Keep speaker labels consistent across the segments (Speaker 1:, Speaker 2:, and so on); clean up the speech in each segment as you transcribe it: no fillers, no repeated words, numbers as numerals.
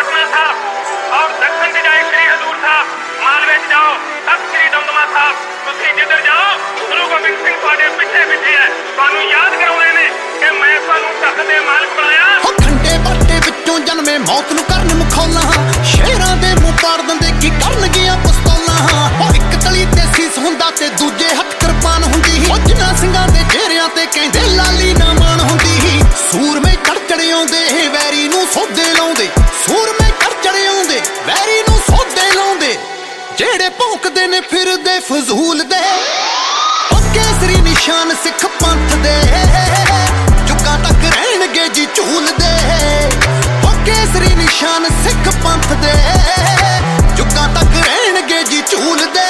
Speaker 1: पटना साहब और दक्षिण च जाए श्री हजूर साहब, मालवे च जाओ तख्त श्री दमदमा साहब। तुसीं जिधर जाओ गुरु गोबिंद सिंह तुहाडे पिछे पिछे है, तुहानूं याद कराउंदे ने कि मैं तुहानूं तख्त दे मालिक बनाया।
Speaker 2: ठंडे बाटे विचों जन्मे मौत नूं करन मखौला, शेरां दे मूंह पाड़ दिंदे की करनगियां पिस्तौलां। एक तली ते सीस हुंदा ते दूजे हत्थ किरपान हुंदी, जिन्हां ਸਿੰਘਾਂ ਦੇ ਚਿਹਰਿਆਂ ਤੇ ਕਹਿੰਦੇ ਲਾਲੀ ਨਾ ਮਾਣ ਹੁੰਦੀ। ਸੂਰਮੇ ਚੜ ਚੜੇ ਆਉਂਦੇ ਵੈਰੀ ਨੂੰ ਸੋਧੇ ਲਾਉਂਦੇ, ਸੂਰਮੇ ਚੜ ਚੜੇ ਆਉਂਦੇ ਵੈਰੀ ਨੂੰ ਸੋਧੇ ਲਾਉਂਦੇ, ਜਿਹੜੇ ਭੌਂਕਦੇ ਨੇ ਫਿਰਦੇ ਫਜ਼ੂਲ ਦੇ। ਕੇਸਰੀ ਨਿਸ਼ਾਨ ਸਿੱਖ ਪੰਥ ਦੇ ਜੁਗਾਂ ਤੱਕ ਰਹਿਣਗੇ ਜੀ ਝੂਲਦੇ। ਕੇਸਰੀ ਨਿਸ਼ਾਨ ਸਿੱਖ ਪੰਥ ਦੇ ਜੁਗਾਂ ਤੱਕ ਰਹਿਣਗੇ ਜੀ ਝੂਲਦੇ।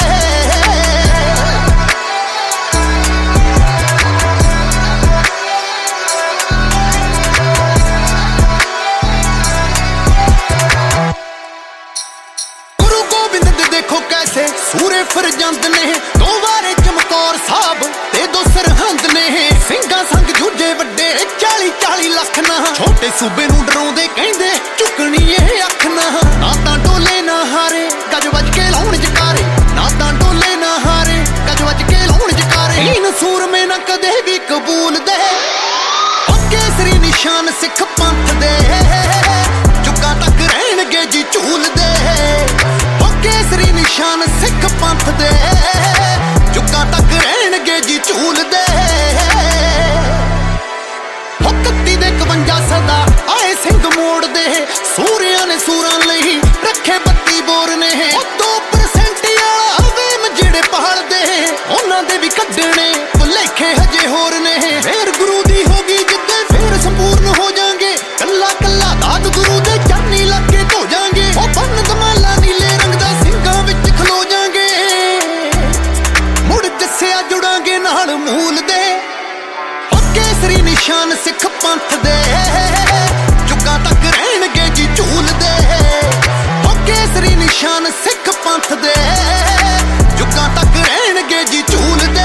Speaker 2: ਗੁਰੂ ਗੋਬਿੰਦ ਦੇ ਦੇਖੋ ਕੈਸੇ ਸੂਰੇ ਫਿਰਜੰਦ ਨੇ, ਦੋ ਵਾਰੇ ਚਮਕੌਰ ਸਾਹਿਬ ਤੇ ਦੋ ਸਰਹੰਦ ਨੇ। ਸਿੰਘਾਂ ਸੰਗ ਜੂਝੇ ਵੱਡੇ 40-40 ਲੱਖ ਨਾ, ਛੋਟੇ ਸੂਬੇ ਨੂੰ ਡਰਾਉਂਦੇ ਕਹਿੰਦੇ ਝੁਕਣੀ ਇਹ ਅੱਖ ਨਾ। ਨਾ ਤਾਂ ਡੋਲੇ ਨਾ ਹਾਰੇ ਗੱਜ ਵੱਜ ਕੇ ਲਾਉਣ ਜਕਾਰੇ, ਨਾ ਤਾਂ ਡੋਲੇ ਨਾ ਹਾਰੇ ਗੱਜ ਵੱਜ ਕੇ ਲਾਉਣ ਜਕਾਰੇ। ਹੀਨ ਸੂਰਮੇ ਨਾ ਕਦੇ ਵੀ ਕਬੂਲ ਦੇ, ਕੇਸਰੀ ਨਿਸ਼ਾਨ ਸਿੱਖ ਪੰਥ ਦੇ ਜੁਗਾਂ ਤੱਕ ਰਹਿਣਗੇ ਜੀ ਝੂਲਦੇ। ਕੇਸਰੀ ਨਿਸ਼ਾਨ ਸਿੱਖ ਪੰਥ ਦੇ ਜੁਗਾਂ ਤੱਕ ਰਹਿਣਗੇ ਜੀ ਝੂਲਦੇ। 31 ਦੇ 51 ਸਦਾ ਆਏ ਸਿੰਘ ਮੋੜਦੇ, ਸੂਰਿਆਂ ਨੇ ਸੂਰਾਂ ਲਈ ਰੱਖੇ 32 ਬੋਰ ਨੇ। 2% ਵਾਲਾ ਵੇਮ ਜਿਹੜੇ ਪਹਾੜਦੇ, ਉਹਨਾਂ ਦੇ ਵੀ ਕੱਢਣੇ ਭੁਲੇਖੇ ਹਜੇ ਹੋਰ ਨੇ। ਫੇਰ ਗੁਰੂ ਦੀ ਹੋ ਗਈ ਜਿੱਦੇ ਫੇਰ ਸੰਪੂਰਨ ਹੋ ਜਾਾਂਗੇ, ਕੱਲਾ ਕੱਲਾ ਦਾਦ ਗੁਰੂ ਦੇ ਚਰਨੀ ਲੱਗ ਕੇ ਧੋ ਜਾਾਂਗੇ। ਉਹ ਬੰਨ ਦਮਾਲਾ ਨੀਲੇ ਰੰਗ ਦਾ ਸਿੰਘਾਂ ਵਿੱਚ ਖਲੋ ਜਾਾਂਗੇ, ਮੁੜ ਜੱਸਿਆ ਜੁੜਾਂਗੇ ਨਾਲ ਮੂਲ ਦੇ। ਕੇਸਰੀ ਨਿਸ਼ਾਨ ਸਿੱਖ ਪੰਥ ਦੇ ਜੁਗਾਂ ਤੱਕ ਰਹਿਣਗੇ ਜੀ ਝੂਲਦੇ। ਕੇਸਰੀ ਨਿਸ਼ਾਨ ਸਿੱਖ ਪੰਥ ਦੇ ਜੁਗਾਂ ਤੱਕ ਰਹਿਣਗੇ ਜੀ ਝੂਲਦੇ।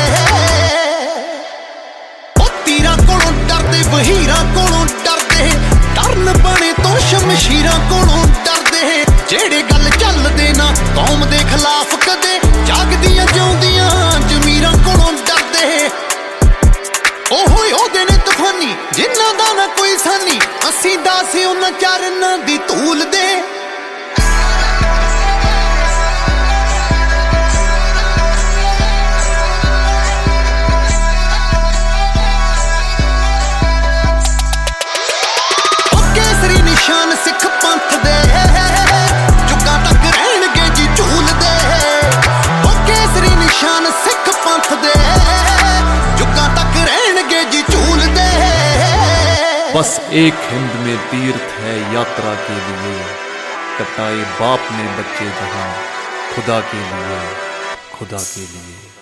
Speaker 2: ਤੀਰਾਂ ਕੋਲੋਂ ਡਰਦੇ ਵਹੀਰਾਂ ਕੋਲੋਂ ਡਰਦੇ, ਡਰਨ ਬਣੇ ਤੋਂ ਸ਼ਮਸ਼ੀਰਾਂ ਕੋਲੋਂ ਡਰਦੇ। ਜਿਹੜੇ ਗੱਲ ਚੱਲਦੇ ਨਾ ਕੌਮ ਦੇ ਖਿਲਾਫ ਕਦੇ, ਜਾਗਦੀਆਂ ਜਿਉਂਦੀਆਂ ਜ਼ਮੀਰਾਂ ਕੋਲੋਂ ਡਰਦੇ। ਉਹੋ ਉਹਦੇ ਨੇ ਤੂਫਾਨੀ ਜਿਨ੍ਹਾਂ ਦਾ ਨਾ ਕੋਈ ਸਾਨੀ, ਅਸੀਂ ਦਾਸ ਉਹਨਾਂ ਚਰਨਾਂ ਦੀ ਧੂਲ ਦੇ। ਕੇਸਰੀ ਨਿਸ਼ਾਨ ਸਿੱਖ ਪੰਥ ਦੇ ਜੁਗਾਂ ਤੱਕ ਰਹਿਣਗੇ ਜੀ ਝੂਲਦੇ। ਕੇਸਰੀ ਨਿਸ਼ਾਨ ਸਿੱਖ ਪੰਥ ਦੇ ਜੁਗਾਂ तक रहणगे जी झूलदे।
Speaker 3: बस एक हिंद में तीर्थ है यात्रा के लिए, कटाए बाप ने बच्चे जहां खुदा के लिए, खुदा के लिए।